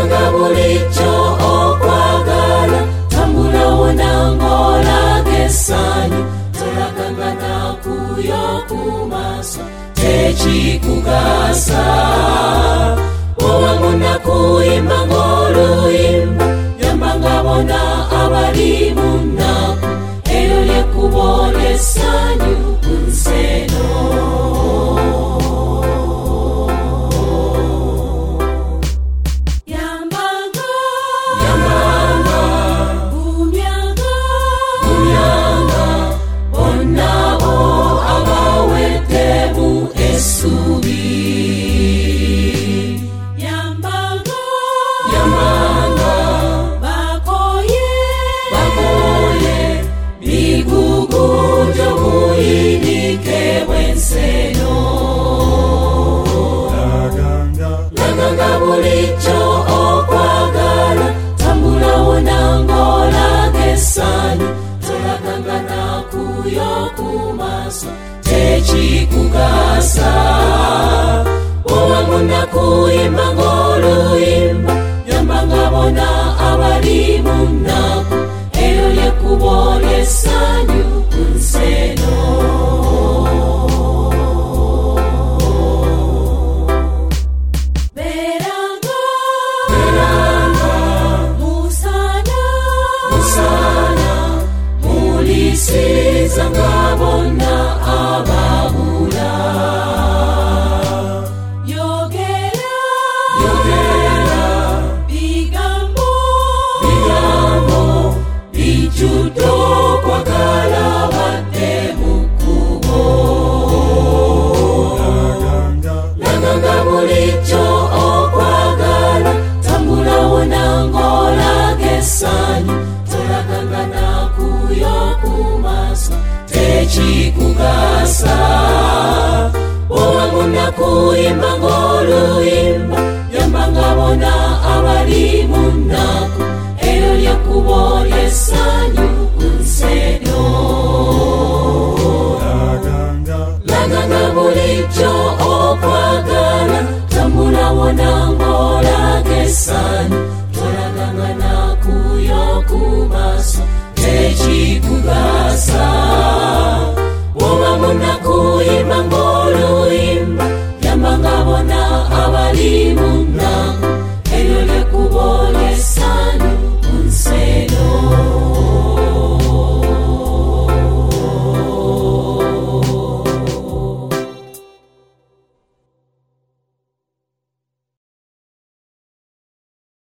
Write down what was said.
Langanga bulicho okwagala tambula wonangola gesanyu tolaganga nakuyo kumaso tekikugasa oba munakuyimba ng'oluyimba yambanga bona abali munaku eyo lyekkubo ly'essanyu ku nsi eno. Langanga bulicho okwagala tambula wonangola gesanyu tolaganga nakuyo kumaso tekikugasa oba munakuyimba ng'oluyimba yambanga bona abali munaku eyo lyekkubo ly'essanyu ku nsi eno. Musana mulisiza ngabo